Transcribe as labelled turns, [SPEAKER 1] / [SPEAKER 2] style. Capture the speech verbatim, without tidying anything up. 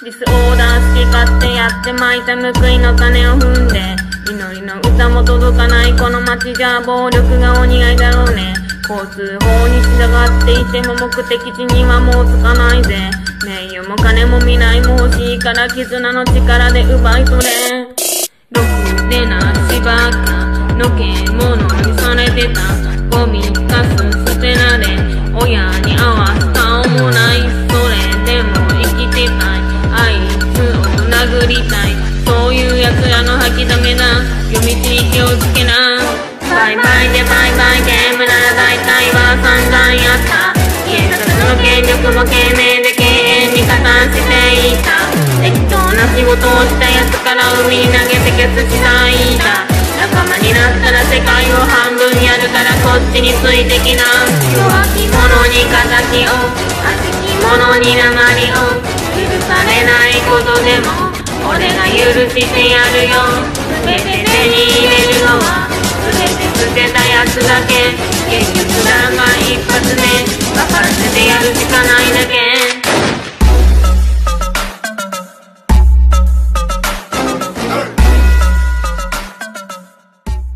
[SPEAKER 1] ディスオーダー好き勝手やってまいた報いの種を踏んで、祈りの歌も届かないこの街じゃ暴力がお似合いだろうね。交通法に従っていても目的地にはもう着かないぜ。名誉も金も未来も欲しいから絆の力で奪い取れ。ろくでなしばかの獣にされてた。ゴミかす捨てられ親に合わす顔もない。それでも生きてたい。あいつを殴りたい。そういう奴らの吐きだめだ。夜道に気をつけな。バイバイでバイバイで無駄な大体は散々やった。家族の権力も懸命で敬遠に加担していた。適当な仕事をした奴から海に投げて消すしないだ。仲間になったら世界を半分やるからこっちについてきな。弱き者に敵を悪き者に鉛を許されないことでも俺が許してやるよ。全て手に入れるのは全て捨てたやつだけ。結局だが一発目分からせてやるしかない